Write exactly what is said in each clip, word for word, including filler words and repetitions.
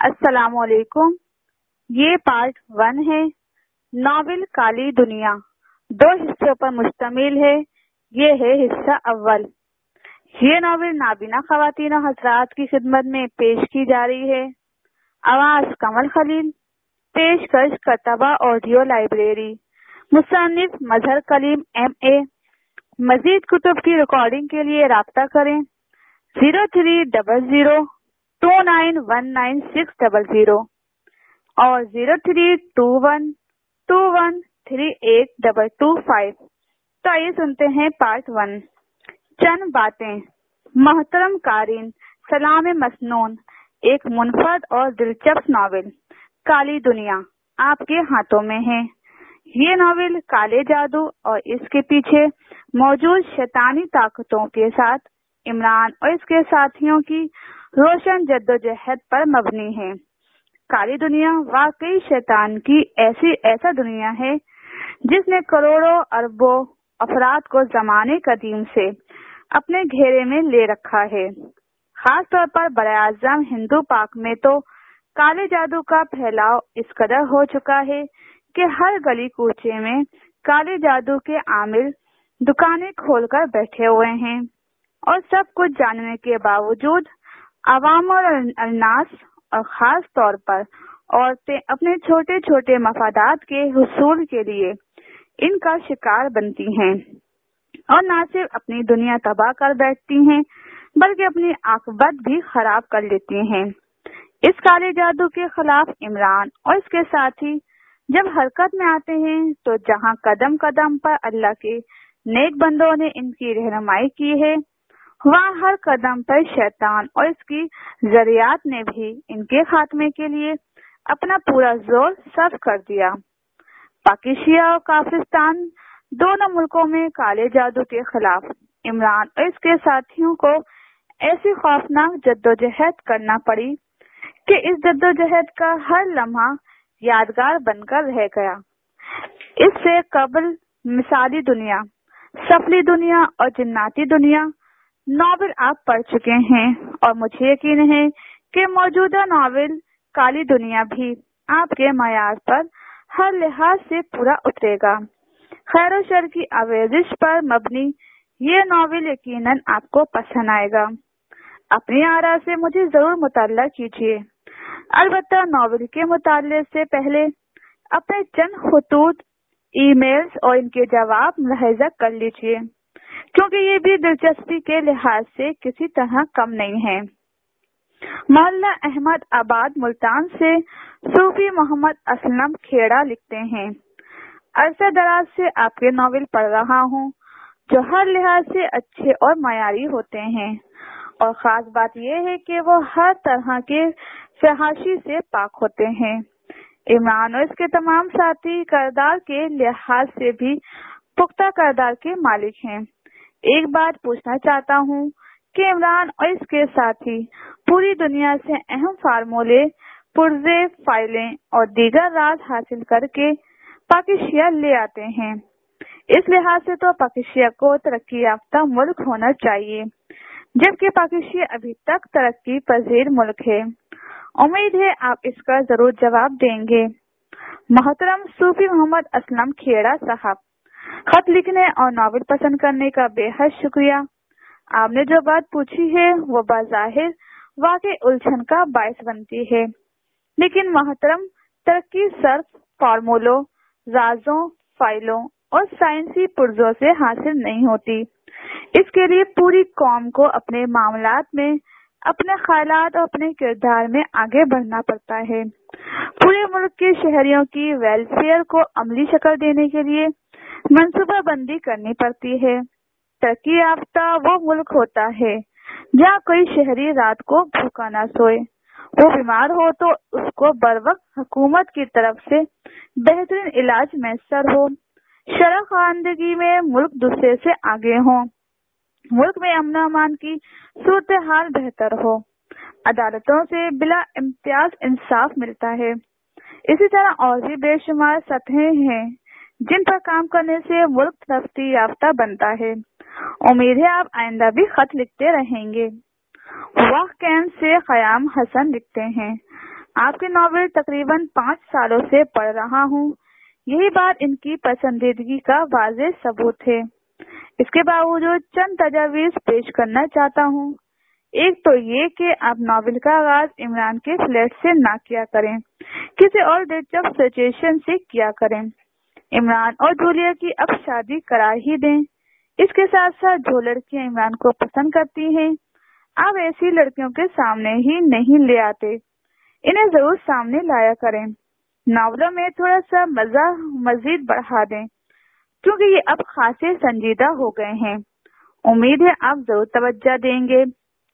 السلام علیکم۔ یہ پارٹ ون ہے۔ ناول کالی دنیا دو حصوں پر مشتمل ہے۔ یہ ہے حصہ اول۔ یہ ناول نابینا خواتین و حضرات کی خدمت میں پیش کی جا رہی ہے۔ آواز کمل خلیل۔ پیشکش کتبہ آڈیو لائبریری، مصنف مظہر کلیم ایم اے۔ مزید کتب کی ریکارڈنگ کے لیے رابطہ کریں zero three double zero two nine one nine six double zero اور zero three two one two one three eight double two five. تو آئیے سنتے ہیں پارٹ ون۔ چند باتیں۔ محترم قارئین، سلام مسنون، ایک منفرد اور دلچسپ ناول کالی دنیا آپ کے ہاتھوں میں ہے۔ یہ ناول کالے جادو اور اس کے پیچھے موجود شیطانی طاقتوں کے ساتھ عمران اور اس کے ساتھیوں کی روشن جدوجہد پر مبنی ہے۔ کالی دنیا واقعی شیطان کی ایسی ایسا دنیا ہے جس نے کروڑوں اربوں افراد کو زمانے قدیم سے اپنے گھیرے میں لے رکھا ہے۔ خاص طور پر براعظم ہندو پاک میں تو کالے جادو کا پھیلاؤ اس قدر ہو چکا ہے کہ ہر گلی کوچے میں کالے جادو کے عامل دکانیں کھول کر بیٹھے ہوئے ہیں، اور سب کچھ جاننے کے باوجود عوام اور الناس اور خاص طور پر عورتیں اپنے چھوٹے چھوٹے مفادات کے حصول کے لیے ان کا شکار بنتی ہیں، اور نہ صرف اپنی دنیا تباہ کر بیٹھتی ہیں بلکہ اپنی عاقبت بھی خراب کر لیتی ہیں۔ اس کالے جادو کے خلاف عمران اور اس کے ساتھی جب حرکت میں آتے ہیں تو جہاں قدم قدم پر اللہ کے نیک بندوں نے ان کی رہنمائی کی ہے، وہاں ہر قدم پر شیطان اور اس کی ذریات نے بھی ان کے خاتمے کے لیے اپنا پورا زور صرف کر دیا۔ پاکستان اور کافرستان دونوں ملکوں میں کالے جادو کے خلاف عمران اور اس کے ساتھیوں کو ایسی خوفناک جدوجہد کرنا پڑی کہ اس جدوجہد کا ہر لمحہ یادگار بن کر رہ گیا۔ اس سے قبل مثالی دنیا، سفلی دنیا اور جناتی دنیا ناول آپ پڑھ چکے ہیں، اور مجھے یقین ہے کہ موجودہ ناول کالی دنیا بھی آپ کے معیار پر ہر لحاظ سے پورا اترے گا۔ خیر و شر کی آمیزش پر مبنی یہ ناول یقیناً آپ کو پسند آئے گا۔ اپنی آراء سے مجھے ضرور مطلع کیجیے۔ البتہ ناول کے مطالعے سے پہلے اپنے چند خطوط ای میلز اور ان کے جواب ملاحظہ کر لیجیے، کیونکہ یہ بھی دلچسپی کے لحاظ سے کسی طرح کم نہیں ہے۔ محلہ احمد آباد ملتان سے صوفی محمد اسلم کھیڑا لکھتے ہیں، عرصہ دراز سے آپ کے ناول پڑھ رہا ہوں جو ہر لحاظ سے اچھے اور معیاری ہوتے ہیں، اور خاص بات یہ ہے کہ وہ ہر طرح کے فحاشی سے پاک ہوتے ہیں۔ عمران اور اس کے تمام ساتھی کردار کے لحاظ سے بھی پختہ کردار کے مالک ہیں۔ ایک بات پوچھنا چاہتا ہوں کہ عمران اور اس کے ساتھی پوری دنیا سے اہم فارمولے، پرزے، فائلیں اور دیگر راز حاصل کر کے پاکستان لے آتے ہیں۔ اس لحاظ سے تو پاکستان کو ترقی یافتہ ملک ہونا چاہیے، جبکہ پاکستان ابھی تک ترقی پذیر ملک ہے۔ امید ہے آپ اس کا ضرور جواب دیں گے۔ محترم صوفی محمد اسلم کھیڑا صاحب، خط لکھنے اور ناول پسند کرنے کا بے حد شکریہ۔ آپ نے جو بات پوچھی ہے وہ بظاہر واقع الجھن کا باعث بنتی ہے، لیکن محترم ترقی صرف فارمولوں، رازوں، فائلوں اور سائنسی پرزوں سے حاصل نہیں ہوتی۔ اس کے لیے پوری قوم کو اپنے معاملات میں، اپنے خیالات اور اپنے کردار میں آگے بڑھنا پڑتا ہے۔ پورے ملک کے شہریوں کی ویلفیئر کو عملی شکل دینے کے لیے منصوبہ بندی کرنی پڑتی ہے۔ ترقی یافتہ وہ ملک ہوتا ہے جہاں کوئی شہری رات کو بھوکا نہ سوئے، وہ بیمار ہو تو اس کو بروقت حکومت کی طرف سے بہترین علاج میسر ہو، شرح خواندگی میں ملک دوسرے سے آگے ہوں، ملک میں امن و امان کی صورتحال بہتر ہو، عدالتوں سے بلا امتیاز انصاف ملتا ہے۔ اسی طرح اور بھی بے شمار سطحیں ہیں جن پر کام کرنے سے ملک ترقی یافتہ بنتا ہے۔ امید ہے آپ آئندہ بھی خط لکھتے رہیں گے۔ واہ کینٹ سے قیام حسن لکھتے ہیں، آپ کے ناول تقریباً پانچ سالوں سے پڑھ رہا ہوں، یہی بات ان کی پسندیدگی کا واضح ثبوت ہے۔ اس کے باوجود چند تجاویز پیش کرنا چاہتا ہوں۔ ایک تو یہ کہ آپ ناول کا آغاز عمران کے فلیٹ سے نہ کیا کریں، کسی اور دلچسپ سچویشن سے کیا کریں۔ عمران اور جولیا کی اب شادی کرا ہی دیں۔ اس کے ساتھ ساتھ جو لڑکیاں عمران کو پسند کرتی ہیں، آپ ایسی لڑکیوں کے سامنے ہی نہیں لے آتے، انہیں ضرور سامنے لایا کریں۔ ناولوں میں تھوڑا سا مزہ مزید بڑھا دیں، کیونکہ یہ اب خاصے سنجیدہ ہو گئے ہیں۔ امید ہے آپ ضرور توجہ دیں گے۔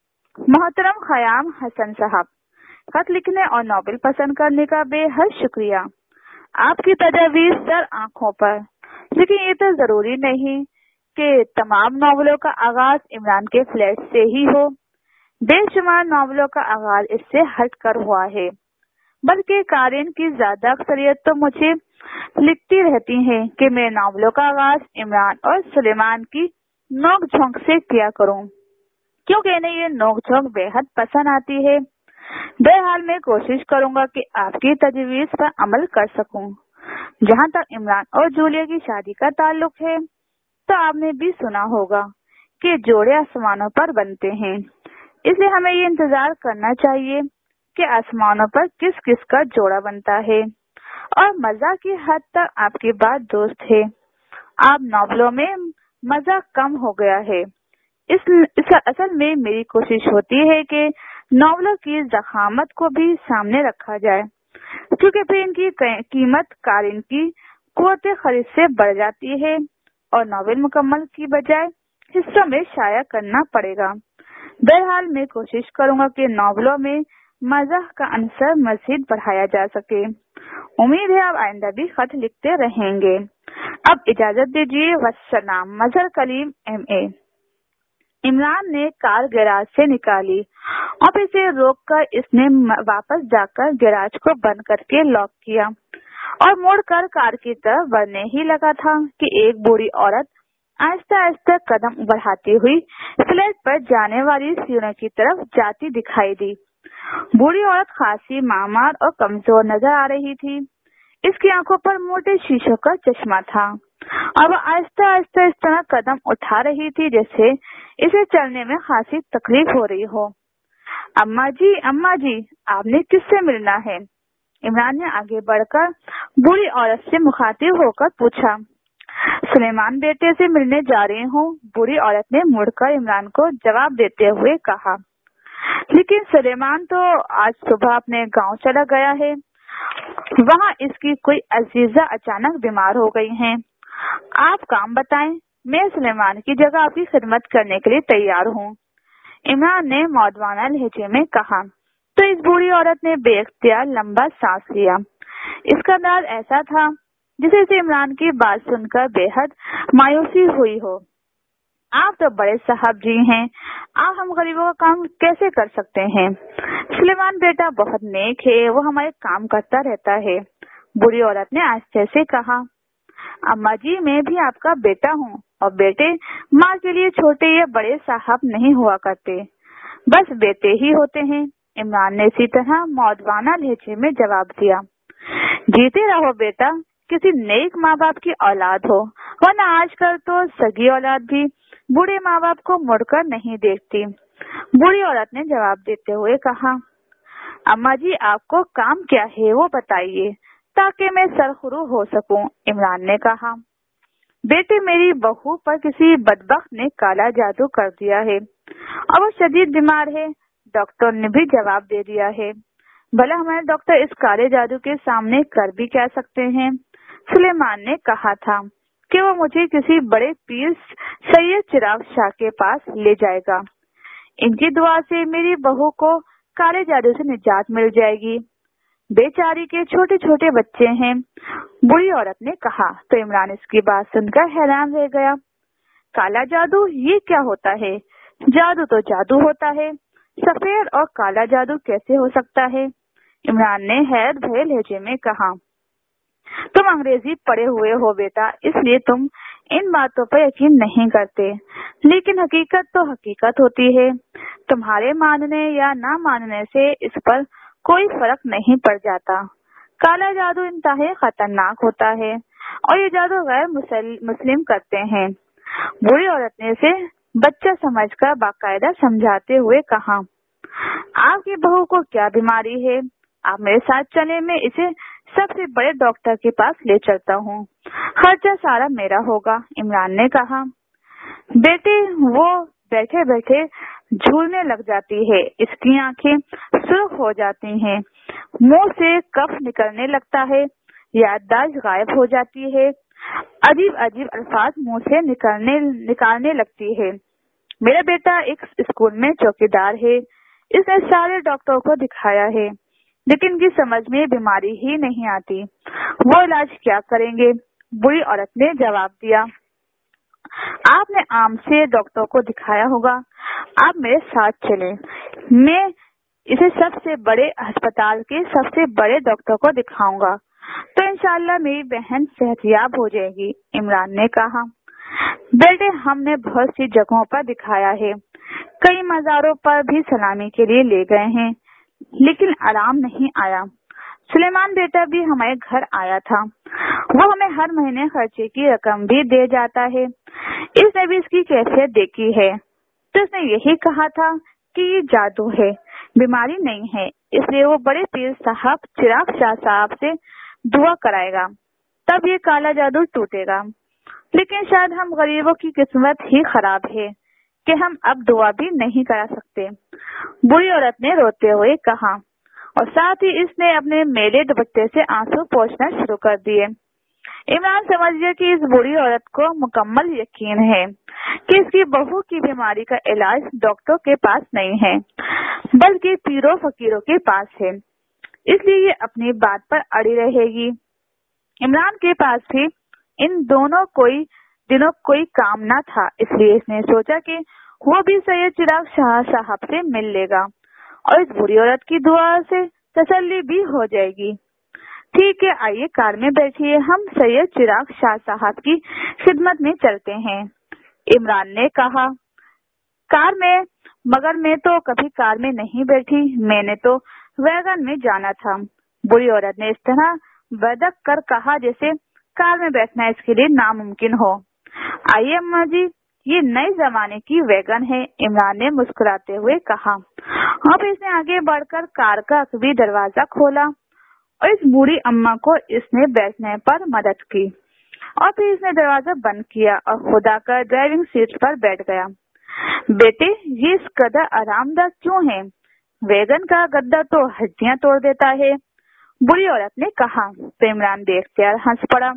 محترم خیام حسن صاحب، خط لکھنے اور ناول پسند کرنے کا بے حد شکریہ۔ آپ کی تجاویز سر آنکھوں پر، لیکن یہ تو ضروری نہیں کہ تمام ناولوں کا آغاز عمران کے فلیٹ سے ہی ہو۔ بے شمار ناولوں کا آغاز اس سے ہٹ کر ہوا ہے، بلکہ قارئین کی زیادہ اکثریت تو مجھے لکھتی رہتی ہے کہ میں ناولوں کا آغاز عمران اور سلیمان کی نوک جھونک سے کیا کروں، کیونکہ انہیں یہ نوک جھونک بے حد پسند آتی ہے۔ بہرحال میں کوشش کروں گا کہ آپ کی تجویز پر عمل کر سکوں۔ جہاں تک عمران اور جولیا کی شادی کا تعلق ہے، تو آپ نے بھی سنا ہوگا کہ جوڑے آسمانوں پر بنتے ہیں، اس لیے ہمیں یہ انتظار کرنا چاہیے کہ آسمانوں پر کس کس کا جوڑا بنتا ہے۔ اور مزہ کی حد تک آپ کی بات درست ہے، آپ ناولوں میں مزہ کم ہو گیا ہے۔ اس, اس اصل میں میری کوشش ہوتی ہے کہ ناولوں کی ضخامت کو بھی سامنے رکھا جائے، کیونکہ پھر ان کی قیمت قارئین کی قوت خرید سے بڑھ جاتی ہے اور ناول مکمل کی بجائے حصوں میں شائع کرنا پڑے گا۔ بہرحال میں کوشش کروں گا کہ ناولوں میں مزاح کا عنصر مزید بڑھایا جا سکے۔ امید ہے آپ آئندہ بھی خط لکھتے رہیں گے۔ اب اجازت دیجیے، والسلام۔ مظہر کلیم ایم اے۔ عمران نے کار گیراج سے نکالی اور اسے روک کر اس نے واپس جا کر گیراج کو بند کر کے لاک کیا اور مڑ کر کار کی طرف بڑھنے ہی لگا تھا کہ ایک بوڑھی عورت آہستہ آہستہ قدم بڑھاتی ہوئی فلیٹ پر جانے والی سیڑھیوں کی طرف جاتی دکھائی دی۔ بوڑھی عورت خاصی معمر اور کمزور نظر آ رہی تھی۔ اس کی آنکھوں پر موٹے شیشوں کا چشمہ تھا اور وہ آہستہ آہستہ اس طرح قدم اٹھا رہی تھی جیسے اسے چلنے میں خاصی تکلیف ہو رہی ہو۔ اماں جی اماں جی آپ نے کس سے ملنا ہے؟ عمران نے آگے بڑھ کر بوڑھی عورت سے مخاطب ہو کر پوچھا۔ سلیمان بیٹے سے ملنے جا رہی ہوں، بوڑھی عورت نے مڑ کر عمران کو جواب دیتے ہوئے کہا۔ لیکن سلیمان تو آج صبح اپنے گاؤں چلا گیا ہے، وہاں اس کی کوئی عزیزہ اچانک بیمار ہو گئی ہیں۔ آپ کام بتائیں، میں سلیمان کی جگہ آپ کی خدمت کرنے کے لیے تیار ہوں، عمران نے مودبانہ لہجے میں کہا۔ تو اس بوڑھی عورت نے بے اختیار لمبا سانس لیا۔ اس کا انداز ایسا تھا جسے سے عمران کی بات سن کر بے حد مایوسی ہوئی ہو۔ آپ تو بڑے صاحب جی ہیں، آپ ہم غریبوں کا کام کیسے کر سکتے ہیں؟ سلیمان بیٹا بہت نیک ہے، وہ ہمارے کام کرتا رہتا ہے، بوڑھی عورت نے آہستہ سے کہا۔ اماں جی میں بھی آپ کا بیٹا ہوں، اور بیٹے ماں کے لیے چھوٹے یا بڑے صاحب نہیں ہوا کرتے، بس بیٹے ہی ہوتے ہیں، عمران نے اسی طرح مودبانہ لہجے میں جواب دیا۔ جیتے رہو بیٹا، کسی نیک ماں باپ کی اولاد ہو، ورنہ آج کل تو سگی اولاد بھی بوڑھے ماں باپ کو مڑ کر نہیں دیکھتی، بوڑھی عورت نے جواب دیتے ہوئے کہا۔ اماں جی آپ کو کام کیا ہے وہ بتائیے تاکہ میں سرخرو ہو سکوں، عمران نے کہا۔ بیٹے میری بہو پر کسی بدبخت نے کالا جادو کر دیا ہے اور وہ شدید بیمار ہے، ڈاکٹر نے بھی جواب دے دیا ہے۔ بھلا ہمارے ڈاکٹر اس کالے جادو کے سامنے کر بھی کیا سکتے ہیں؟ سلیمان نے کہا تھا کہ وہ مجھے کسی بڑے پیر سید چراغ شاہ کے پاس لے جائے گا، ان کی دعا سے میری بہو کو کالے جادو سے نجات مل جائے گی، بیچاری کے چھوٹے چھوٹے بچے ہیں، بوڑھی عورت نے کہا۔ تو عمران اس کی بات سن کر حیران رہ گیا۔ کالا جادو یہ کیا ہوتا ہے؟ جادو تو جادو ہوتا ہے، سفید اور کالا جادو کیسے ہو سکتا ہے؟ عمران نے حیرت بھرے لہجے میں کہا۔ تم انگریزی پڑھے ہوئے ہو بیٹا، اس لیے تم ان باتوں پر یقین نہیں کرتے، لیکن حقیقت تو حقیقت ہوتی ہے، تمہارے ماننے یا نہ ماننے سے اس پر کوئی فرق نہیں پڑ جاتا۔ کالا جادو انتہائی خطرناک ہوتا ہے اور یہ جادو غیر مسلم کرتے ہیں۔ بوڑھی عورت نے اسے بچہ سمجھ کر باقاعدہ سمجھاتے ہوئے کہا، آپ کی بہو کو کیا بیماری ہے؟ آپ میرے ساتھ چلیں، میں اسے سب سے بڑے ڈاکٹر کے پاس لے چلتا ہوں، خرچہ سارا میرا ہوگا۔ عمران نے کہا، بیٹے وہ بیٹھے بیٹھے جھولنے لگ جاتی ہے، اس کی آنکھیں سرخ ہو جاتی ہیں، منہ سے کف نکلنے لگتا ہے، یادداشت غائب ہو جاتی ہے، عجیب عجیب الفاظ منہ سے نکلنے نکالنے لگتی ہے۔ میرا بیٹا ایک اسکول میں چوکیدار ہے، اس نے سارے ڈاکٹروں کو دکھایا ہے لیکن کی سمجھ میں بیماری ہی نہیں آتی، وہ علاج کیا کریں گے؟ بوڑھی عورت نے جواب دیا، آپ نے عام سے ڈاکٹر کو دکھایا ہوگا، آپ میرے ساتھ چلیں، میں اسے سب سے بڑے ہسپتال کے سب سے بڑے ڈاکٹر کو دکھاؤں گا تو انشاءاللہ میری بہن صحت یاب ہو جائے گی۔ عمران نے کہا، بیٹے ہم نے بہت سی جگہوں پر دکھایا ہے، کئی مزاروں پر بھی سلامی کے لیے لے گئے ہیں لیکن آرام نہیں آیا۔ سلیمان بیٹا بھی ہمارے گھر آیا تھا، وہ ہمیں ہر مہینے خرچے کی رقم بھی دے جاتا ہے، اس نے بھی اس کی کیفیت دیکھی ہے تو اس نے یہی کہا تھا کہ یہ جادو ہے، بیماری نہیں ہے، اس لیے وہ بڑے پیر صاحب چراغ شاہ صاحب سے دعا کرائے گا، تب یہ کالا جادو ٹوٹے گا۔ لیکن شاید ہم غریبوں کی قسمت ہی خراب ہے کہ ہم اب دعا بھی نہیں کرا سکتے، بوڑھی عورت نے روتے ہوئے کہا، اور ساتھ ہی اس نے اپنے میلے دوپٹے سے آنسو پوچھنا شروع کر دیے۔ عمران سمجھ گیا کہ اس بوڑھی عورت کو مکمل یقین ہے کہ اس کی بہو کی بیماری کا علاج ڈاکٹروں کے پاس نہیں ہے بلکہ پیروں فقیروں کے پاس ہے، اس لیے یہ اپنی بات پر اڑی رہے گی۔ عمران کے پاس بھی ان دونوں کوئی دنوں کوئی کام نہ تھا، اس لیے اس نے سوچا کہ وہ بھی سید چراغ شاہ صاحب سے مل لے گا اور اس بوڑھی عورت کی دعا سے تسلی بھی ہو جائے گی۔ ٹھیک ہے، آئیے کار میں بیٹھیے، ہم سید چراغ شاہ صاحب کی خدمت میں چلتے ہیں۔ عمران نے کہا، کار میں؟ مگر میں تو کبھی کار میں نہیں بیٹھی، میں نے تو ویگن میں جانا تھا۔ بوڑھی عورت نے اس طرح بدک کر کہا جیسے کار میں بیٹھنا اس کے لیے ناممکن ہو۔ آئیے اماں جی، یہ نئے زمانے کی ویگن ہے، عمران نے مسکراتے ہوئے کہا۔ اب اس نے آگے بڑھ کر کار کا عقبی دروازہ کھولا اور اس بوڑھی اماں کو اس نے بیٹھنے پر مدد کی اور پھر اس نے دروازہ بند کیا اور خدا کر ڈرائیونگ سیٹ پر بیٹھ گیا۔ بیٹے یہ اس قدر آرام دہ کیوں ہے؟ ویگن کا گدا تو ہڈیاں توڑ دیتا ہے، بوڑھی عورت نے کہا۔ تو عمران بے اختیار ہنس پڑا۔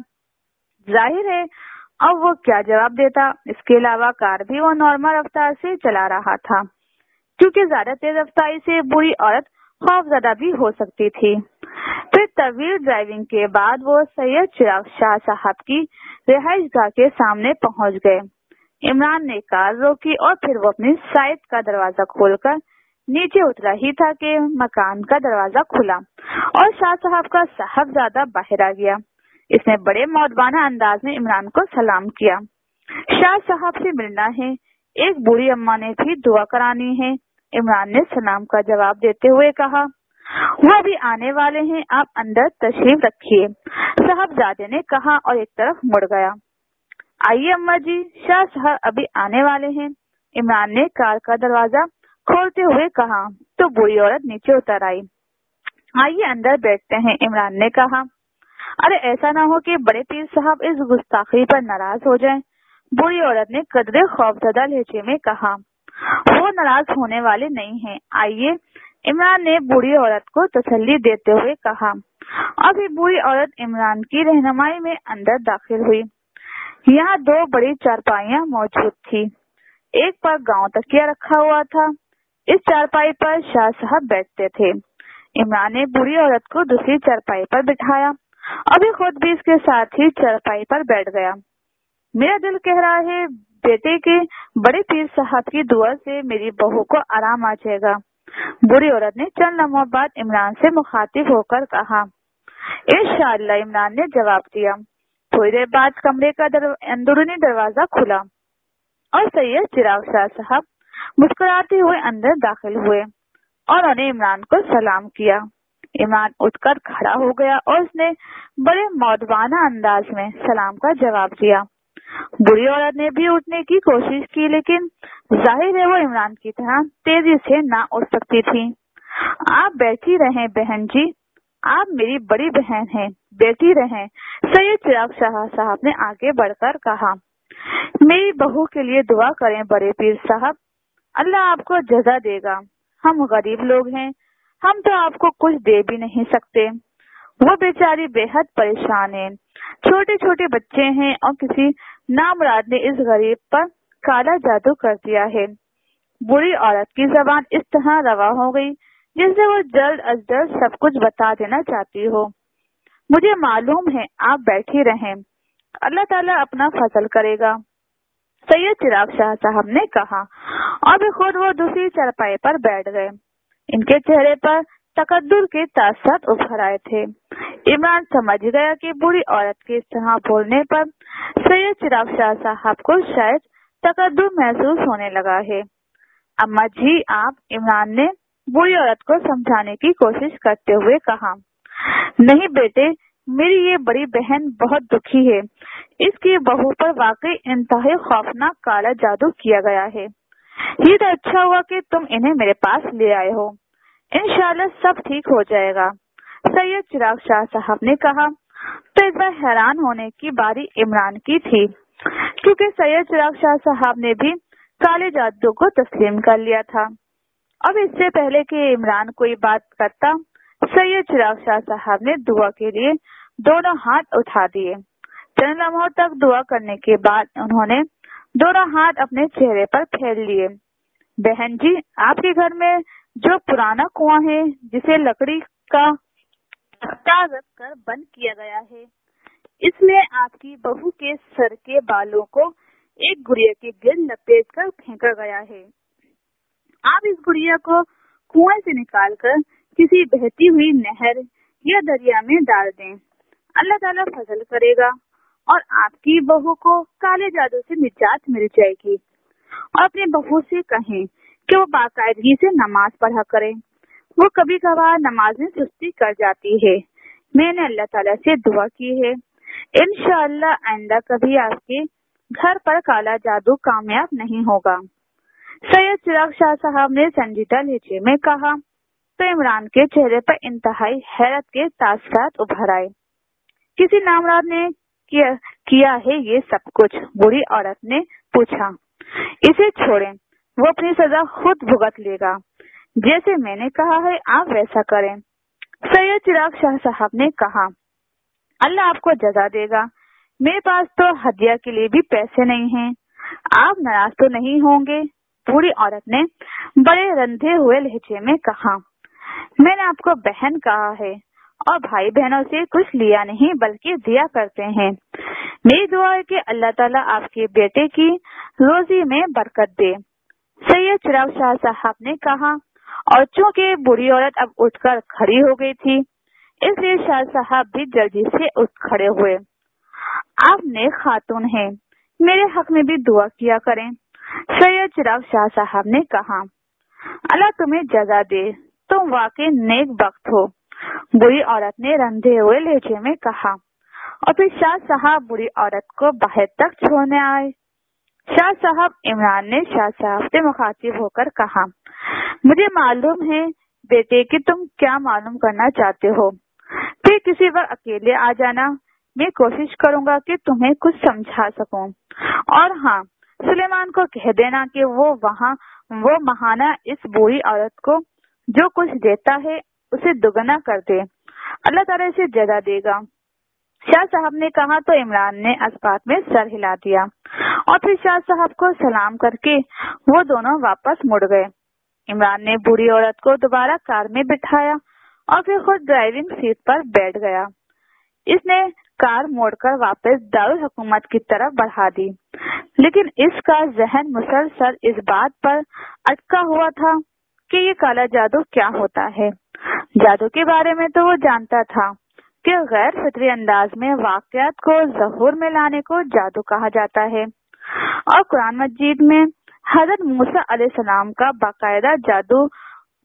ظاہر ہے اب وہ کیا جواب دیتا، اس کے علاوہ کار بھی وہ نارمل رفتار سے چلا رہا تھا کیونکہ زیادہ تیز رفتاری سے بوڑھی عورت خوف زدہ بھی ہو سکتی تھی۔ پھر طویل ڈرائیونگ کے بعد وہ سید چراغ شاہ صاحب کی رہائش گاہ کے سامنے پہنچ گئے۔ عمران نے کار روکی اور پھر وہ اپنی سائڈ کا دروازہ کھول کر نیچے اترا ہی تھا کہ مکان کا دروازہ کھلا اور شاہ صاحب کا صاحبزادہ باہر آ گیا۔ اس نے بڑے مؤدبانہ انداز میں عمران کو سلام کیا۔ شاہ صاحب سے ملنا ہے، ایک بوڑھی اماں نے بھی دعا کرانی ہے، عمران نے سلام کا جواب دیتے ہوئے کہا۔ وہ ابھی آنے والے ہیں، آپ اندر تشریف رکھیے، صاحبزادے نے کہا اور ایک طرف مڑ گیا۔ آئیے اماں جی، شاہ صاحب ابھی آنے والے ہیں، عمران نے کار کا دروازہ کھولتے ہوئے کہا تو بوڑھی عورت نیچے اتر آئی۔ آئیے اندر بیٹھتے ہیں، عمران نے کہا۔ ارے ایسا نہ ہو کہ بڑے پیر صاحب اس گستاخی پر ناراض ہو جائیں، بوڑھی عورت نے قدرے خوفزدہ لہجے میں کہا۔ وہ ناراض ہونے والے نہیں ہیں، آئیے، عمران نے بوڑھی عورت کو تسلی دیتے ہوئے کہا۔ ابھی بوڑھی عورت عمران کی رہنمائی میں اندر داخل ہوئی۔ یہاں دو بڑی چارپائیاں موجود تھی، ایک پر گاؤں تکیہ رکھا ہوا تھا، اس چارپائی پر شاہ صاحب بیٹھتے تھے۔ عمران نے بوڑھی عورت کو دوسری چارپائی پر بٹھایا، ابھی خود بھی اس کے ساتھ ہی چارپائی پر بیٹھ گیا۔ میرا دل کہہ رہا ہے بیٹے کے بڑے پیر صاحب کی دعا سے میری بہو کو آرام آ جائے گا، بوڑھی عورت نے چند لمحوں بعد عمران سے مخاطب ہو کر کہا۔ انشاءاللہ، عمران نے جواب دیا۔ تھوڑی دیر بعد کمرے کا در... اندرونی دروازہ کھلا اور سید چراغ شاہ صاحب مسکراتے ہوئے اندر داخل ہوئے اور انہیں عمران کو سلام کیا۔ عمران اٹھ کر کھڑا ہو گیا اور اس نے بڑے مؤدبانہ انداز میں سلام کا جواب دیا۔ بری عورت نے بھی اٹھنے کی کوشش کی، لیکن ظاہر ہے وہ عمران کی طرح تیزی سے نہ اٹھ سکتی تھی۔ آپ بیٹھی رہیں بہن جی، آپ میری بڑی بہن ہیں، بیٹھی رہیں، سید چراغ شاہ صاحب نے آگے بڑھ کر کہا۔ میری بہو کے لیے دعا کریں بڑے پیر صاحب، اللہ آپ کو جزا دے گا، ہم غریب لوگ ہیں، ہم تو آپ کو کچھ دے بھی نہیں سکتے۔ وہ بیچاری بے حد پریشان ہے، چھوٹے چھوٹے بچے ہیں اور کسی نامراد نے اس غریب پر کالا جادو کر دیا ہے۔ بری عورت کی زبان اس طرح روا ہو گئی جیسے وہ جلد از جلد سب کچھ بتا دینا چاہتی ہو۔ مجھے معلوم ہے، آپ بیٹھی رہیں، اللہ تعالیٰ اپنا فضل کرے گا، سید چراغ شاہ صاحب نے کہا، اور پھر خود وہ دوسری چارپائی پر بیٹھ گئے۔ ان کے چہرے پر تقدر کے تاثرات ابھر آئے تھے۔ عمران سمجھ گیا کہ بری عورت کے اس طرح بولنے پر سید چراغ شاہ صاحب کو شاید تقدر محسوس ہونے لگا ہے۔ اماں جی آپ، عمران نے بری عورت کو سمجھانے کی کوشش کرتے ہوئے کہا۔ نہیں بیٹے، میری یہ بڑی بہن بہت دکھی ہے، اس کی بہو پر واقعی انتہائی خوفناک کالا جادو کیا گیا ہے۔ یہ تو اچھا ہوا کہ تم انہیں میرے پاس لے آئے ہو، انشاءاللہ سب ٹھیک ہو جائے گا، سید چراغ شاہ صاحب نے کہا۔ تو اس بار حیران ہونے کی باری عمران کی تھی، کیونکہ سید چراغ شاہ صاحب نے بھی کالے جادو کو تسلیم کر لیا تھا۔ اب اس سے پہلے کہ عمران کوئی بات کرتا، سید چراغ شاہ صاحب نے دعا کے لیے دونوں ہاتھ اٹھا دیے۔ چند لمحوں تک دعا کرنے کے بعد انہوں نے دونوں ہاتھ اپنے چہرے پر پھیل لیے۔ بہن جی، آپ کے گھر میں جو پرانا کنواں ہے جسے لکڑی کا تختہ رکھ کر بند کیا گیا ہے، اس میں آپ کی بہو کے سر کے بالوں کو ایک گڑیا کے گرد لپیٹ کر پھینکا گیا ہے۔ آپ اس گڑیا کو کنویں سے نکال کر کسی بہتی ہوئی نہر یا دریا میں ڈال دیں، اللہ تعالیٰ فضل کرے گا اور آپ کی بہو کو کالے جادو سے نجات مل جائے گی۔ اور اپنی بہو سے کہیں کہ وہ باقاعدگی سے نماز پڑھا کرے، وہ کبھی کبھار نماز میں سستی کر جاتی ہے۔ میں نے اللہ تعالیٰ سے دعا کی ہے، انشاءاللہ آئندہ کبھی آپ کے گھر پر کالا جادو کامیاب نہیں ہوگا، سید چراغ شاہ صاحب نے سنجیدہ لہجے میں کہا۔ تو عمران کے چہرے پر انتہائی حیرت کے تاثرات ابھر آئے۔ کسی نامراد نے کیا, کیا ہے یہ سب کچھ؟ بری عورت نے پوچھا۔ اسے چھوڑیں، وہ اپنی سزا خود بھگت لے گا، جیسے میں نے کہا ہے آپ ویسا کریں، سید چراغ شاہ صاحب نے کہا۔ اللہ آپ کو جزا دے گا، میرے پاس تو ہدیہ کے لیے بھی پیسے نہیں ہیں، آپ ناراض تو نہیں ہوں گے؟ بوڑھی عورت نے بڑے رندھے ہوئے لہجے میں کہا۔ میں نے آپ کو بہن کہا ہے اور بھائی بہنوں سے کچھ لیا نہیں بلکہ دیا کرتے ہیں۔ میری دعا ہے کہ اللہ تعالیٰ آپ کے بیٹے کی روزی میں برکت دے، سید چراغ شاہ صاحب نے کہا۔ اور چونکہ بوڑھی عورت اب اٹھ کر کھڑی ہو گئی تھی، اس لیے شاہ صاحب بھی جلدی سے اٹھ کھڑے ہوئے۔ آپ نیک خاتون ہیں، میرے حق میں بھی دعا کیا کریں، سید چراغ شاہ صاحب نے کہا۔ اللہ تمہیں جزا دے، تم واقعی نیک بخت ہو، بری عورت نے رندھے ہوئے لہجے میں کہا۔ اور پھر شاہ صاحب بری عورت کو باہر تک چھوڑنے آئے۔ شاہ صاحب، عمران نے شاہ صاحب سے مخاطب ہو کر کہا، مجھے معلوم ہے بیٹے کہ تم کیا معلوم کرنا چاہتے ہو، پھر کسی وقت اکیلے آ جانا، میں کوشش کروں گا کہ تمہیں کچھ سمجھا سکوں۔ اور ہاں، سلیمان کو کہہ دینا کہ وہ وہاں وہ ماہانہ اس بوڑھی عورت کو جو کچھ دیتا ہے اسے دگنا کر دے، اللہ تعالیٰ اسے جزا دے گا۔ شاہ صاحب نے کہا تو عمران نے اس بات میں سر ہلا دیا، اور پھر شاہ صاحب کو سلام کر کے وہ دونوں واپس مڑ گئے۔ عمران نے بوڑھی عورت کو دوبارہ کار میں بٹھایا اور پھر خود ڈرائیونگ سیٹ پر بیٹھ گیا۔ اس نے کار موڑ کر واپس دارالحکومت کی طرف بڑھا دی، لیکن اس کا ذہن مسلسل اس بات پر اٹکا ہوا تھا کہ یہ کالا جادو کیا ہوتا ہے۔ جادو کے بارے میں تو وہ جانتا تھا کہ غیر فطری انداز میں واقعات کو ظہور میں لانے کو جادو کہا جاتا ہے، اور قرآن مجید میں حضرت موسیٰ علیہ السلام کا باقاعدہ جادو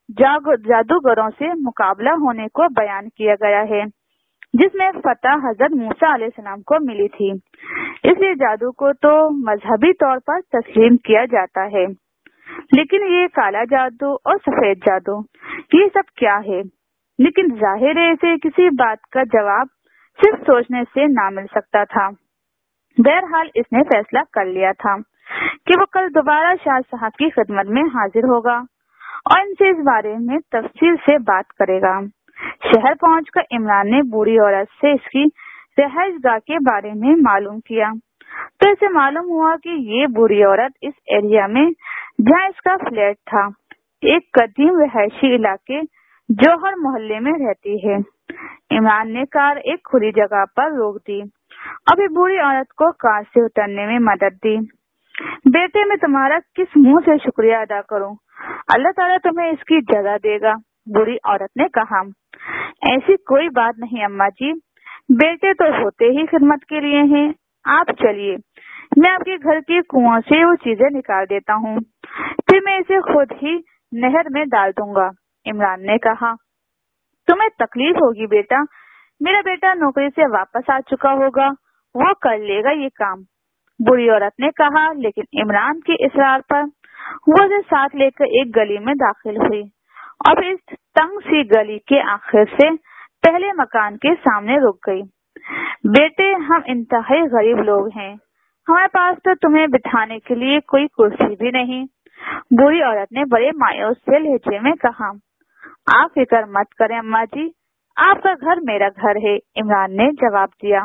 جادوگروں سے مقابلہ ہونے کو بیان کیا گیا ہے، جس میں فتح حضرت موسیٰ علیہ السلام کو ملی تھی۔ اس لیے جادو کو تو مذہبی طور پر تسلیم کیا جاتا ہے، لیکن یہ کالا جادو اور سفید جادو یہ سب کیا ہے؟ لیکن ظاہر ہے اسے کسی بات کا جواب صرف سوچنے سے نہ مل سکتا تھا۔ بہرحال اس نے فیصلہ کر لیا تھا کہ وہ کل دوبارہ شاہ صاحب کی خدمت میں حاضر ہوگا اور ان سے اس بارے میں تفصیل سے بات کرے گا۔ شہر پہنچ کر عمران نے بوڑھی عورت سے اس کی رہائش گاہ کے بارے میں معلوم کیا تو اسے معلوم ہوا کہ یہ بوڑھی عورت اس ایریا میں جہاں اس کا فلیٹ تھا ایک قدیم رہائشی علاقے جوہر محلے میں رہتی ہے۔ عمران نے کار ایک کھلی جگہ پر روک دی اور پھر بوڑھی عورت کو کار سے اترنے میں مدد دی۔ بیٹے میں تمہارا کس منہ سے شکریہ ادا کروں؟ اللہ تعالیٰ تمہیں اس کی جزا دے گا، بوڑھی عورت نے کہا۔ ایسی کوئی بات نہیں اماں جی، بیٹے تو ہوتے ہی خدمت کے لیے ہیں۔ آپ چلیے، میں آپ کے گھر کے کنویں سے وہ چیزیں نکال دیتا ہوں، پھر میں اسے خود ہی نہر میں ڈال دوں گا۔ عمران نے کہا، تمہیں تکلیف ہوگی بیٹا، میرا بیٹا نوکری سے واپس آ چکا ہوگا، وہ کر لے گا یہ کام، بوڑھی عورت نے کہا۔ لیکن عمران کے اصرار پر وہ اسے ساتھ لے کر ایک گلی میں داخل ہوئی اور پھر اس تنگ سی گلی کے آخر سے پہلے مکان کے سامنے رک گئی۔ بیٹے، ہم انتہائی غریب لوگ ہیں، ہمارے پاس تو تمہیں بٹھانے کے لیے کوئی کرسی بھی نہیں، بوڑھی عورت نے بڑے مایوس سے لہجے میں کہا۔ آپ فکر مت کریں اماں جی، آپ کا گھر میرا گھر ہے، عمران نے جواب دیا۔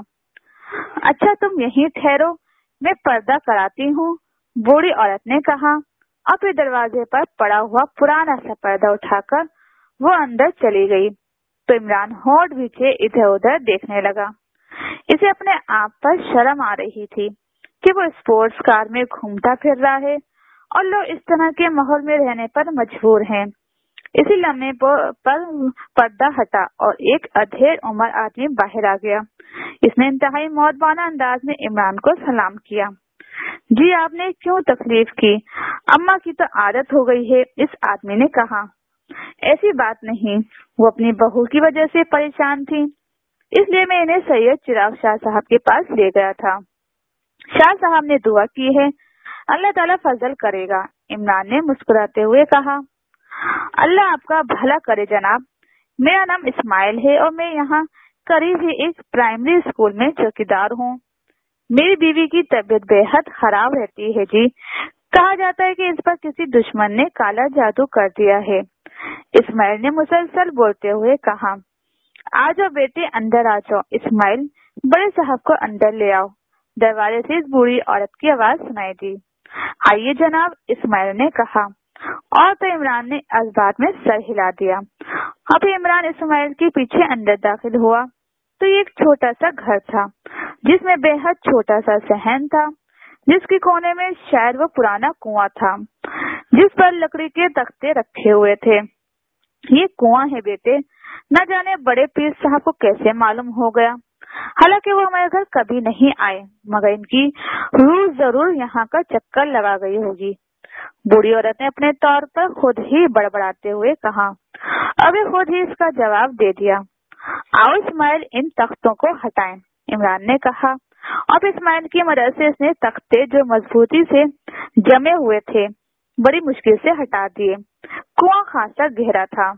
اچھا تم یہیں ٹھہرو، میں پردہ کراتی ہوں، بوڑھی عورت نے کہا اور پھر دروازے پر پڑا ہوا پرانا سا پردہ اٹھا کر وہ اندر چلی گئی تو عمران ہونٹ پیچھے ادھر ادھر دیکھنے لگا۔ اسے اپنے آپ پر شرم آ رہی تھی کہ وہ اسپورٹس کار میں گھومتا پھر رہا ہے اور لوگ اس طرح کے ماحول میں رہنے پر مجبور ہیں۔ اسی لمحے پر پردہ ہٹا اور ایک ادھیڑ عمر آدمی باہر آ گیا۔ اس نے انتہائی مؤدبانہ انداز میں عمران کو سلام کیا۔ جی آپ نے کیوں تکلیف کی؟ اماں کی تو عادت ہو گئی ہے، اس آدمی نے کہا۔ ایسی بات نہیں، وہ اپنی بہو کی وجہ سے پریشان تھی، اس لیے میں انہیں سید چراغ شاہ صاحب کے پاس لے گیا تھا۔ شاہ صاحب نے دعا کی ہے، اللہ تعالیٰ فضل کرے گا، عمران نے مسکراتے ہوئے کہا۔ اللہ آپ کا بھلا کرے جناب، میرا نام اسماعیل ہے اور میں یہاں قریب ہی ایک پرائمری اسکول میں چوکیدار ہوں۔ میری بیوی کی طبیعت بے حد خراب رہتی ہے جی، کہا جاتا ہے کہ اس پر کسی دشمن نے کالا جادو کر دیا ہے، اسماعیل نے مسلسل بولتے ہوئے کہا۔ آ جاؤ بیٹے، اندر آ جاؤ، اسماعیل بڑے صاحب کو اندر لے آؤ، دروازے سے اس بوڑھی عورت کی آواز سنائی دی۔ آئیے جناب، اسماعیل نے کہا، اور تو عمران نے اس بات میں سر ہلا دیا۔ اب عمران اسماعیل کے پیچھے اندر داخل ہوا تو یہ ایک چھوٹا سا گھر تھا جس میں بے حد چھوٹا سا صحن تھا، جس کے کونے میں شاید وہ پرانا کنواں تھا جس پر لکڑی کے تختے رکھے ہوئے تھے۔ یہ کنواں ہے بیٹے، نہ جانے بڑے پیر صاحب کو کیسے معلوم ہو گیا، حالانکہ وہ ہمارے گھر کبھی نہیں آئے، مگر ان کی روح ضرور یہاں کا چکر لگا گئی ہوگی، بوڑھی عورت نے اپنے طور پر خود ہی بڑبڑاتے ہوئے کہا۔ ابھی خود ہی اس کا جواب دے دیا۔ آؤ اسماعیل، ان تختوں کو ہٹائیں، عمران نے کہا، اور اسماعیل کی مدد سے اس نے تختے جو مضبوطی سے جمے ہوئے تھے بڑی مشکل سے ہٹا دیے۔ کنواں خاصا گہرا تھا،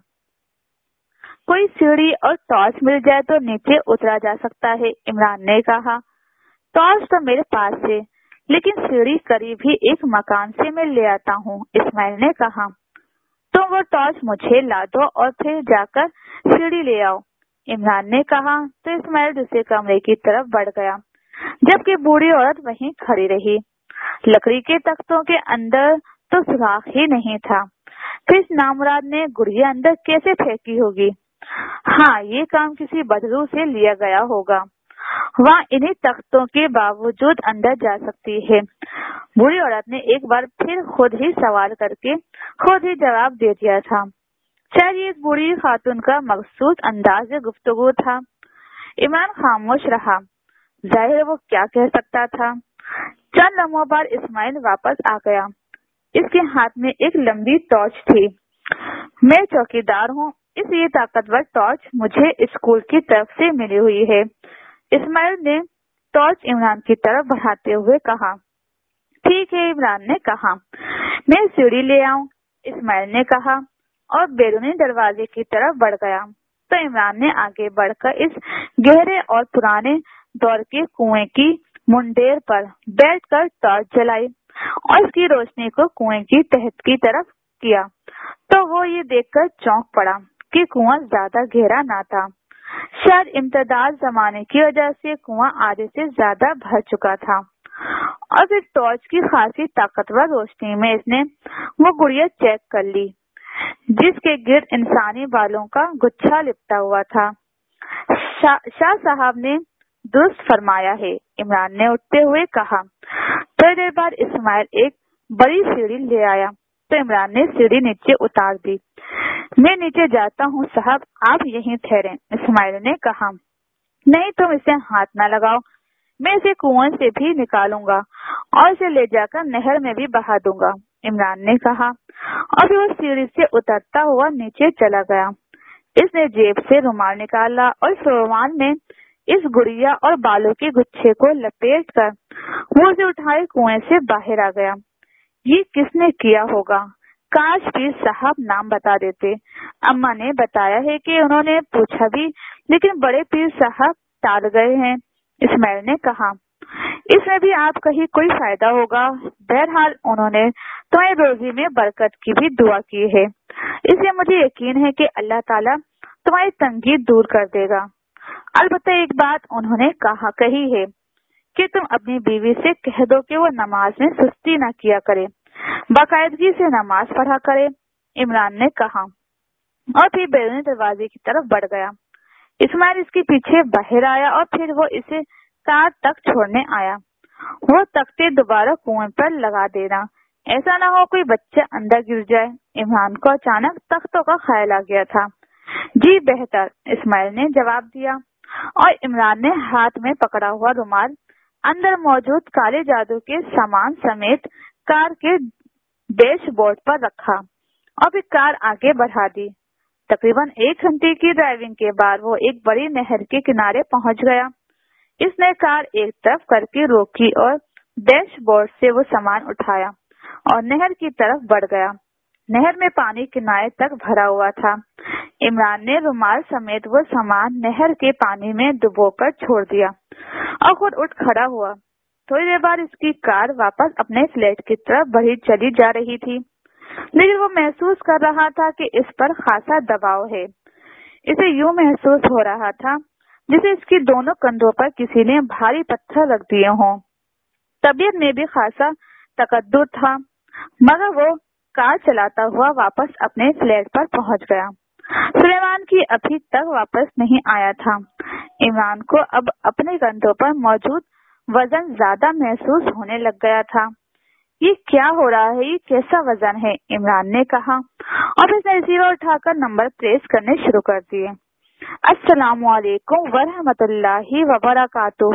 کوئی سیڑھی اور ٹارچ مل جائے تو نیچے اترا جا سکتا ہے، عمران نے کہا۔ ٹارچ تو میرے پاس ہے، لیکن سیڑھی قریب ہی ایک مکان سے میں لے آتا ہوں، اسماعیل نے کہا۔ تم وہ ٹارچ مجھے لا دو اور پھر جا کر سیڑھی لے آؤ، عمران نے کہا تو اسماعیل دوسرے کمرے کی طرف بڑھ گیا، جبکہ بوڑھی عورت وہیں کھڑی رہی۔ لکڑی کے تختوں کے اندر تو سوراخ ہی نہیں تھا، پھر اس نامراد نے گڑیا اندر کیسے پھینکی ہوگی؟ ہاں، یہ کام کسی بدلو سے لیا گیا ہوگا، وہاں انہیں تختوں کے باوجود اندر جا سکتی ہے۔ بوڑھی عورت نے ایک بار پھر خود ہی سوال کر کے خود ہی جواب دے دیا تھا، شاید یہ اس بوڑھی خاتون کا مخصوص انداز گفتگو تھا۔ عمران خاموش رہا، ظاہر ہے وہ کیا کہہ سکتا تھا۔ چند لمحوں بعد اسماعیل واپس آ گیا، اس کے ہاتھ میں ایک لمبی ٹارچ تھی میں چوکیدار ہوں، اس لیے طاقتور ٹارچ مجھے اسکول کی طرف سے ملی ہوئی ہے۔ اسماعیل نے ٹارچ عمران کی طرف بڑھاتے ہوئے کہا۔ ٹھیک ہے، عمران نے کہا۔ میں سیڑھی لے آؤں، اسماعیل نے کہا اور بیرونی دروازے کی طرف بڑھ گیا تو عمران نے آگے بڑھ کر اس گہرے اور پرانے دور کے کنویں کی منڈیر پر بیٹھ کر ٹارچ جلائی اور اس کی روشنی کو کنویں کی تہت کی طرف کیا تو وہ یہ دیکھ کر چونک پڑا کہ کنواں زیادہ گہرا نہ تھا۔ شاید امتداد زمانے کی وجہ سے کنواں آدھے سے زیادہ بھر چکا تھا اور پھر ٹارچ کی خاصی طاقتور روشنی میں اس نے وہ گڑیا چیک کر لی جس کے گرد انسانی بالوں کا گچھا لپٹا ہوا تھا۔ شاہ, شاہ صاحب نے درست فرمایا ہے، عمران نے اٹھتے ہوئے کہا۔ تھوڑی دیر بعد اسماعیل ایک بڑی سیڑھی لے آیا تو عمران نے سیڑھی نیچے اتار دی۔ میں نیچے جاتا ہوں صاحب، آپ یہیں ٹھہریں، اسماعیل نے کہا۔ نہیں، تم اسے ہاتھ نہ لگاؤ، میں اسے کنویں سے بھی نکالوں گا اور اسے لے جا کر نہر میں بھی بہا دوں گا، عمران نے کہا اور پھر وہ سیڑھی سے اترتا ہوا نیچے چلا گیا۔ اس نے جیب سے رومال نکالا اور اس رومال میں اس گڑیا اور بالوں کے گچھے کو لپیٹ کر وہ اسے اٹھائے کنویں سے باہر آ گیا۔ یہ کس نے کیا ہوگا؟ کاش پیر صاحب نام بتا دیتے۔ اماں نے بتایا ہے کہ انہوں نے پوچھا بھی، لیکن بڑے پیر صاحب ٹال گئے ہیں، اسماعیل نے کہا۔ اس میں بھی آپ کہیں کوئی فائدہ ہوگا۔ بہرحال انہوں نے تمہیں روزی میں برکت کی بھی دعا کی ہے، اس لیے مجھے یقین ہے کہ اللہ تعالیٰ تمہاری تنگی دور کر دے گا۔ البتہ ایک بات انہوں نے کہا کہی ہے کہ تم اپنی بیوی سے کہہ دو کہ وہ نماز میں سستی نہ کیا کرے، باقاعدگی سے نماز پڑھا کرے، عمران نے کہا اور پھر بیرونی دروازے کی طرف بڑھ گیا۔ اسماعیل اس کے پیچھے باہر آیا اور پھر وہ اسے کار تک چھوڑنے آیا۔ وہ تختے دوبارہ کنویں پر لگا دینا، ایسا نہ ہو کوئی بچہ اندر گر جائے۔ عمران کو اچانک تختوں کا خیال آ گیا تھا۔ جی بہتر، اسماعیل نے جواب دیا اور عمران نے ہاتھ میں پکڑا ہوا رومال اندر موجود کالے جادو کے سامان سمیت کار کے ڈیش بورڈ پر رکھا اور پھر کار آگے بڑھا دی۔ تقریباً ایک گھنٹے کی ڈرائیونگ کے بعد وہ ایک بڑی نہر کے کنارے پہنچ گیا۔ اس نے کار ایک طرف کر کے روکی اور ڈیش بورڈ سے وہ سامان اٹھایا اور نہر کی طرف بڑھ گیا۔ نہر میں پانی کنارے تک بھرا ہوا تھا۔ عمران نے رومال سمیت وہ سامان نہر کے پانی میں ڈبو کر چھوڑ دیا اور خود اٹھ کھڑا ہوا۔ تھوڑی دیر بعد اس کی کار واپس اپنے فلیٹ کی طرف بڑھی چلی جا رہی تھی، لیکن وہ محسوس کر رہا تھا کہ اس پر خاصا دباؤ ہے۔ اسے یوں محسوس ہو رہا تھا جسے اس کی دونوں کندھوں پر کسی نے بھاری پتھر رکھ دیے ہوں۔ طبیعت میں بھی خاصا تقدر تھا، مگر وہ کار چلاتا ہوا واپس اپنے فلیٹ پر پہنچ گیا۔ سلیمان کی ابھی تک واپس نہیں آیا تھا۔ عمران کو اب اپنے کندھوں پر موجود وزن زیادہ محسوس ہونے لگ گیا تھا۔ یہ کیا ہو رہا ہے؟ یہ کیسا وزن ہے؟ عمران نے کہا اور اس نے ریسیور اٹھا کر نمبر پریس کرنے شروع کر دیے۔ السلام علیکم ورحمۃ اللہ وبرکاتہ،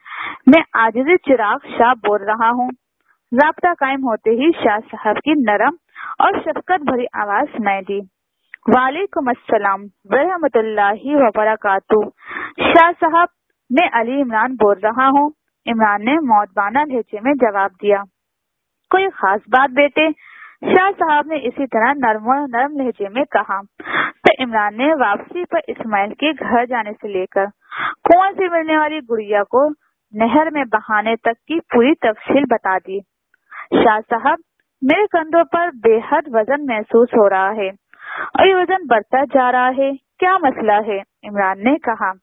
میں عاجز چراغ شاہ بول رہا ہوں۔ رابطہ قائم ہوتے ہی شاہ صاحب کی نرم اور شفقت بھری آواز سنائی دی۔ وعلیکم السلام ورحمۃ اللہ وبرکاتہ، شاہ صاحب میں علی عمران بول رہا ہوں، عمران نے مودبانہ لہجے میں جواب دیا۔ کوئی خاص بات بیٹے؟ شاہ صاحب نے اسی طرح نرم و نرم لہجے میں کہا تو عمران نے واپسی پر اسماعیل کے گھر جانے سے لے کر کنویں سے ملنے والی گڑیا کو نہر میں بہانے تک کی پوری تفصیل بتا دی۔ شاہ صاحب، میرے کندھوں پر بے حد وزن محسوس ہو رہا ہے اور یہ وزن بڑھتا جا رہا ہے، کیا مسئلہ ہے؟ عمران نے کہا۔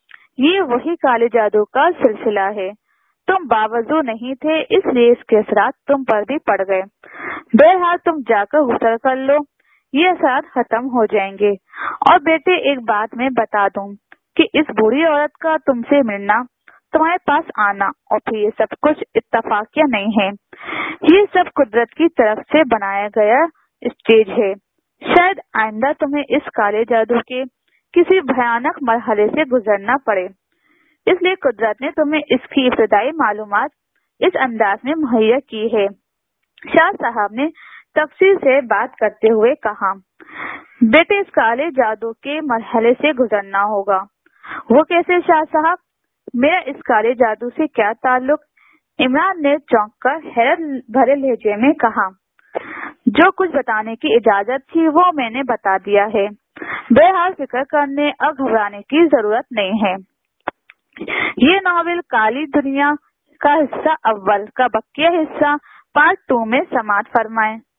یہ وہی کالے جادو کا سلسلہ ہے، تم باوضو نہیں تھے اس لیے اس کے اثرات تم پر بھی پڑ گئے۔ بہرحال تم جا کر غسل کر لو، یہ اثرات ختم ہو جائیں گے۔ اور بیٹے ایک بات میں بتا دوں کہ اس بوڑھی عورت کا تم سے ملنا، تمہارے پاس آنا اور پھر یہ سب کچھ اتفاقیہ نہیں ہے، یہ سب قدرت کی طرف سے بنایا گیا اسٹیج ہے۔ شاید آئندہ تمہیں اس کالے جادو کے کسی بھیانک مرحلے سے گزرنا پڑے، اس لیے قدرت نے تمہیں اس کی ابتدائی معلومات اس انداز میں مہیا کی ہے۔ شاہ صاحب نے تفصیل سے بات کرتے ہوئے کہا، بیٹے اس کالے جادو کے مرحلے سے گزرنا ہوگا۔ وہ کیسے شاہ صاحب؟ میرا اس کالے جادو سے کیا تعلق؟ عمران نے چونک کر حیرت بھرے لہجے میں کہا، جو کچھ بتانے کی اجازت تھی وہ میں نے بتا دیا ہے، بہرحال فکر کرنے اور گھبرانے کی ضرورت نہیں ہے۔ یہ ناول کالی دنیا کا حصہ اول کا بقیہ حصہ پارٹ ٹو میں سماعت فرمائیں۔